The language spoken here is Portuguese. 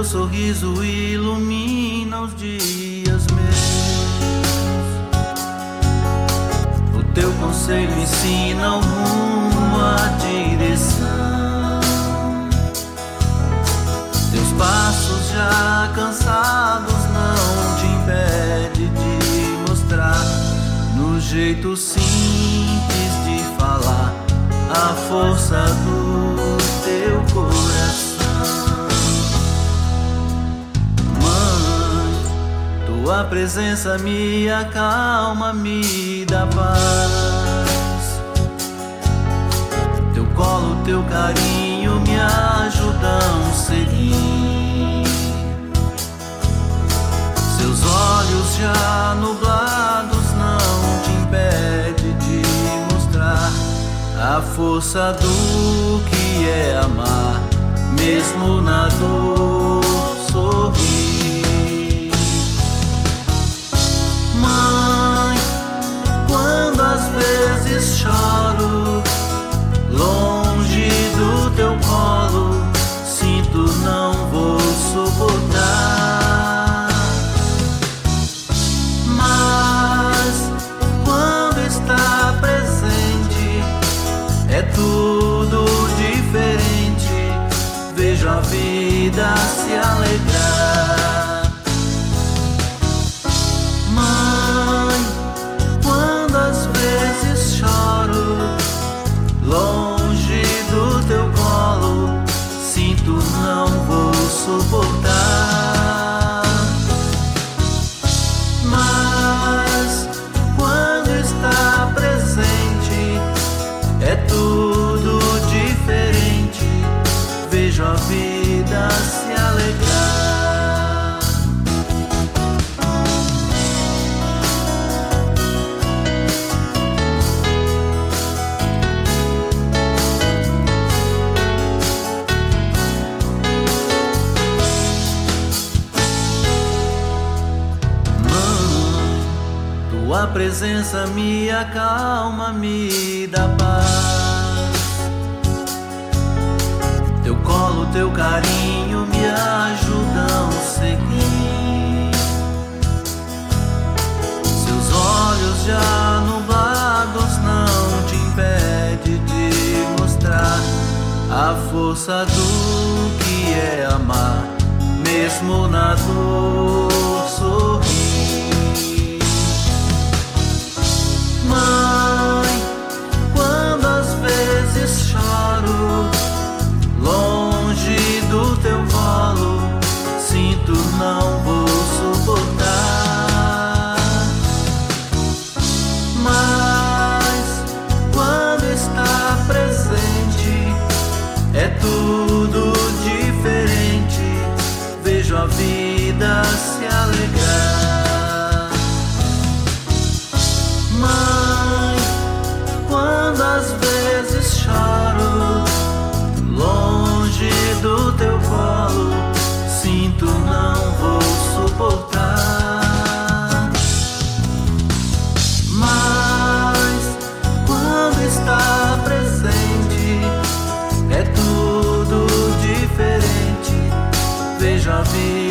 sorriso ilumina os dias meus. O teu conselho ensina o rumo, a direção. Teus passos já cansados não te impede de mostrar, no jeito simples de falar, a força do teu coração. Mãe, tua presença me acalma, me dá paz. Teu colo, teu carinho me ajudam a seguir. Seus olhos já nublados não te impede de mostrar a força do que é amar, mesmo na dor sorrir. Mãe, quando às vezes choro, longe do teu colo, sinto não vou suportar. Mas quando está presente, é tudo diferente. Vejo a vida se alegrar. Mãe, quando às vezes choro, longe do teu colo, sinto não vou suportar. Mas quando está presente, é tudo diferente. Vejo a vida se alegrar. Mãe, tua presença me acalma, me dá paz. Teu colo, teu carinho me ajudam a seguir. Seus olhos já nublados não te impede de mostrar a força do que é amar, mesmo na dor sorrir. Mãe, quando às vezes choro, longe do teu colo, sinto não vou suportar. Mas quando está presente, é tudo diferente. Vejo a vida se alegrar. Mãe, quando às vezes choro, longe do teu colo, sinto não vou suportar. Mas quando está presente, é tudo diferente. Vejo a vida